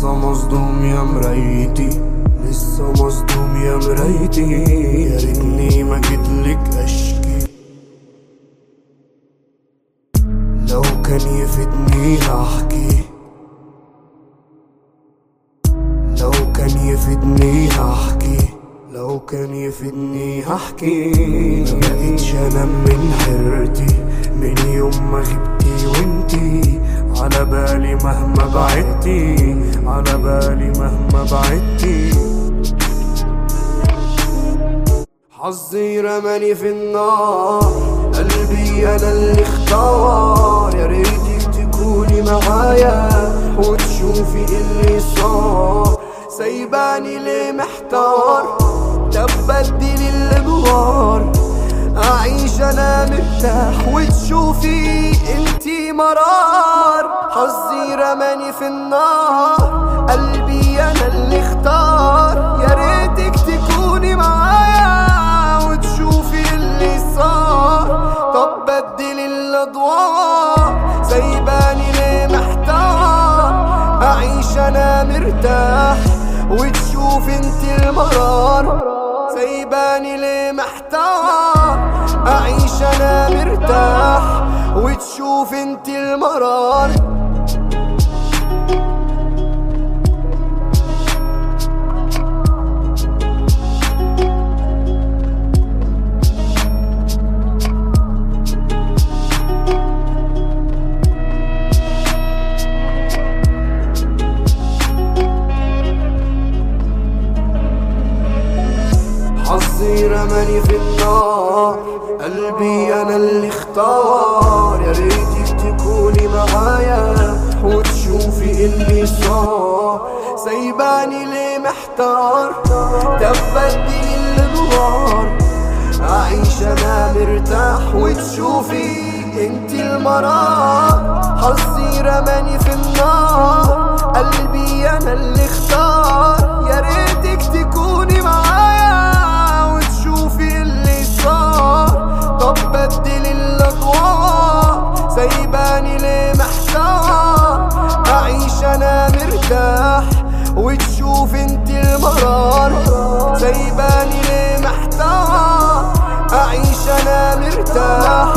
لسه مصدوم يا مرايتي، لسه مصدوم يا مرايتي، يا ريتني ما جيتلك اشكي. لو كان يفيدني هحكي، لو كان يفيدني هحكي، لو كان يفيدني هحكي. مبقتش انام من حيرتي من يوم ما غبتي وانتي على بالي مهما بعدتي، على بالي مهما بعدتي. حظي رماني في النار، قلبي انا اللي اختار. يا ريتك تكوني معايا وتشوفي اللي صار. سايباني ليه محتار؟ طب بدل الادوار، اعيش انا مرتاح وتشوفي انتي مرار. حظي رماني في النار، قلبي انا اللي اختار. يا ريتك تكوني معايا وتشوفي اللي صار. طب بدل الادوار، سايباني ليه محتار؟ اعيش انا مرتاح وتشوف انتي المرار. سايباني ليه محتار؟ اعيش انا مرتاح وتشوف انتي المرار. حظي رماني في النار، قلبي انا اللي اختار. يا ريتك تكوني معايا وتشوفي اللي صار. سايباني ليه محتار؟ طب بدل الادوار، اعيش انا مرتاح وتشوفي انتي المرار. حظي رماني في النار، قلبي انا اللي اختار. يا ريتك تكوني معايا وتشوفي اللي صار. طب بدل الادوار، سايباني ليه محتار؟ اعيش انا مرتاح وتشوف انتي المرار. سايباني ليه محتار؟ اعيش انا مرتاح